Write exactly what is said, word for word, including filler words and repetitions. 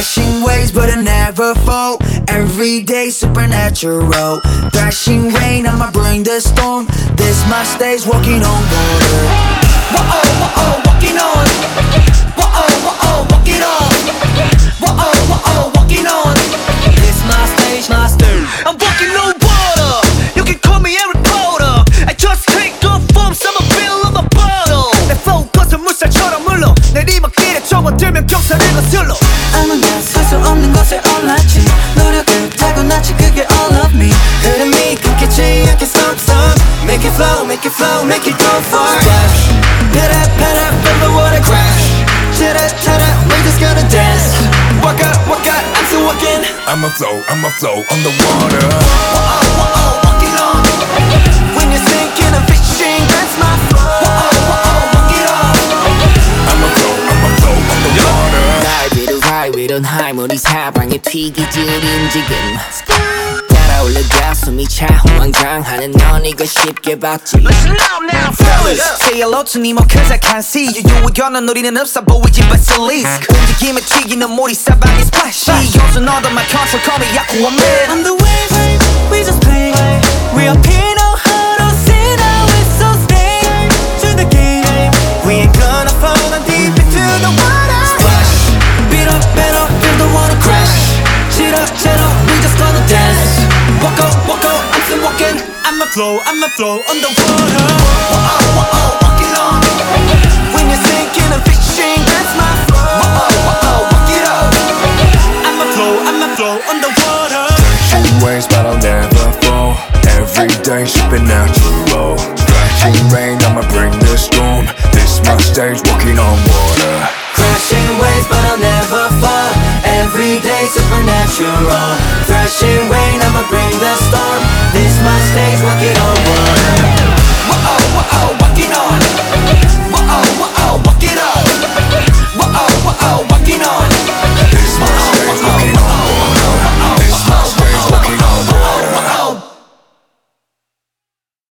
Crashing waves but I never fall. Every day supernatural. Thrashing rain, I'ma bring the storm. This my stage, walking on water. Whoa, whoa, walking on. Whoa, whoa, walking on. Whoa, whoa, walking on. This my stage, my stage. I'm walking on water. You can call me Eric Potter. I just take off from summer bill of a bottle. 내 focus은 물살처럼 물러 내리막길에 접어들면 경사를 거슬러. 아무 나설수 없는 것을 올랐지. 노력을 타고났지 그게 all of me. 흐름이 끊기지 않게 stop stop. Make it flow, make it flow, make it go far. Splash, pitter patter, feel the water crash. Chitter chatter, we're just gonna dance. Walk out, walk out, I'm still walking. I'ma flow, I'ma flow on the water. Whoa, whoa, walking on. When you're sinking and fishing, that's my flow. Whoa, whoa, walk it on. I'ma flow, I'ma flow on the water. 날 위로 high 위로 high 우리 사방에 튀기지 우린 지금 따라올려 가슴이 차 호황장하는 넌 이거 쉽게 봤지. Listen up now, fellas. Say hello to me more cause I can't see you. 유의견은 우리는 없어 보이지 but still least. 움직임에 튀기는 모리 사방에 splashy. 요즘 너도 my control call me Aquaman. On the wave, we just play. We are Pino Huddle, now it's so stay to the game. We ain't gonna fall down deep into the water. Splash, beat up, beat up, feel the water crash. Shit up, shit up, we just gonna dance. Walk out, walk out, I'm still walking. I'ma flow, I'ma flow on the water. Whoa, whoa, walking on. When you're sinking and fishing, that's my flow. Whoa, whoa, walk it up. I'ma flow, I'ma flow on the water. Crashing waves but I'll never fall. Every day supernatural. Crashing rain, I'ma bring the storm. This my stage, walking on water. Crashing waves but I'll never fall. Every day supernatural. Thrashing rain, I'ma bring the storm. This my stage, walking on water.